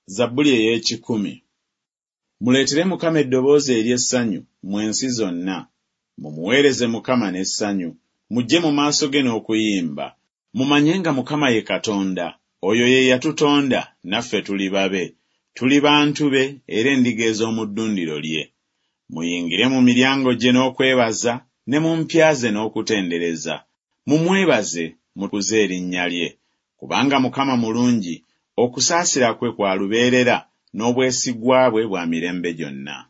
Zabbuli ey'ekikumi. Muleetere Mukama eddoboozi ery'essanyu mu ensi zonna. Mumuweereze Mukama n'essanyu. Mujje mu maaso ge n'okuyimba. Mumanye nga Mukama ye Katonda. Oyo ye yatutonda, naffe tuli babe. Tuli bantu be era endiga ez'omu ddundiro lye. Muyingire mu miryango gye n'okwebaza, ne mu mpya ze n'okutendereza. Mumwebaze, mutukuze erinnya lye. Kubanga Mukama mulungi, okusaasira kwe kwa lubeerera, n'obwesigwa bwe bwa mirembe gyonna.